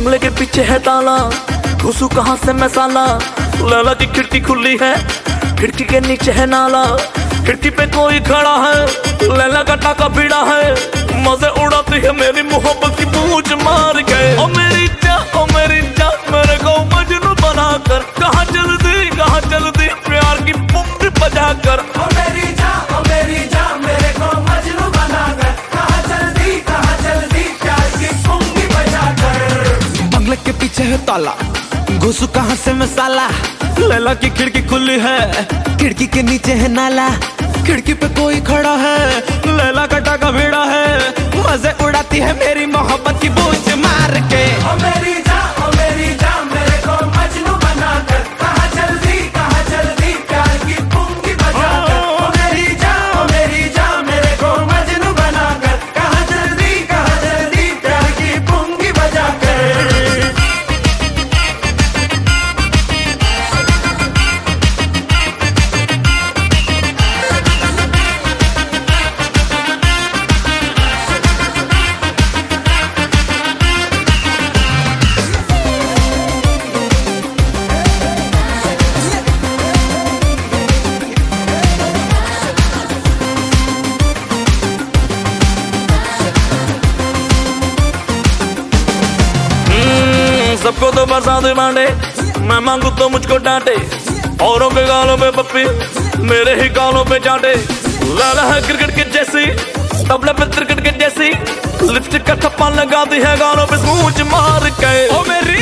बंगले के पीछे है ताला, घुसू कहाँ से मैं साला। लैला की खिड़की खुली है, खिड़की के नीचे है नाला, खिड़की पे कोई खड़ा है, लैला का टाका भिड़ा है। मजे उड़ाती है मेरी मोहब्बत की पूछ मार के। ओ मेरी जान मेरे को मजनू बनाकर, कहाँ चल दी प्यार की पुंगी बजा कर। ओ मेरी जान मेरे को मजनू बनाकर, कहाँ चल दी प्यार की पुंगी बजा कर। बंगले के पीछे है ताला, घुसू कहाँ से मैं साला। लैला की खिड़की खुली है, खिड़की के नीचे है नाला, खिड़की पे कोई खड़ा है, लैला का टाका भिड़ा है। मजे उड़ाती है मेरी मोहब्बत की बूझ मार के। ओ मेरी जान मेरे को मजनू बनाकर, कहाँ चल दी प्यार की पुंगी बजा कर। ओ मेरी जान मेरे को मजनू बनाकर, कहाँ चल दी प्यार की पुंगी बजा कर। सबको तो बरसात बांटे, मैं मांगू तो मुझको डांटे। औरों के गालों पे पप्पी, मेरे ही गालों पे चाटे। लैला है क्रिकेट के जैसी, तबले पे क्रिकेट के जैसी, लिपस्टिक का ठप्पा लगाती है गालों पे सूझ मार के। ओ मेरी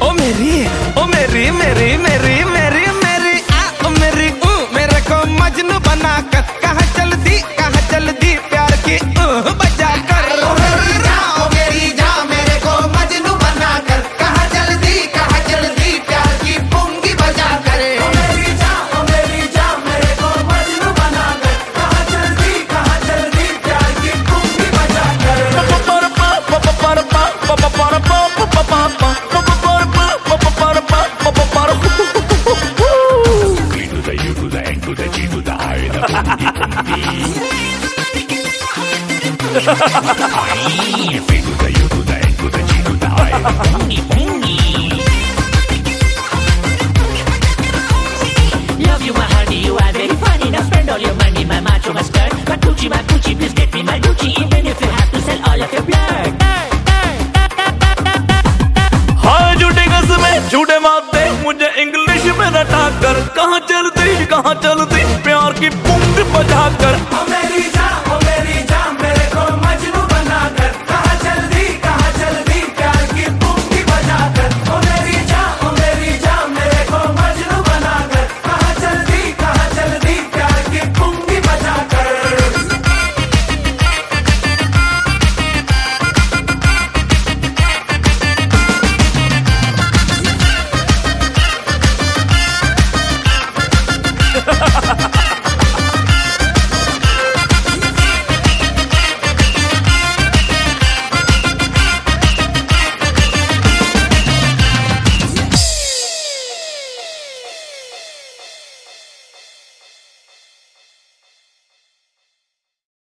मेरे को मजनू बनाकर, कहाँ चल दी प्यार की बजा कर। ओ मेरी जान मेरे को मजनू बनाकर, कहाँ चल दी प्यार की पुंगी बजा कर। ओ मेरी जान मेरे को मजनू बनाकर, कहाँ चल दी प्यार की पुंगी बजा कर। to the N to the G to the I, the pungi pungi. I, to the U to the N to the G to the I, the pungi pungi.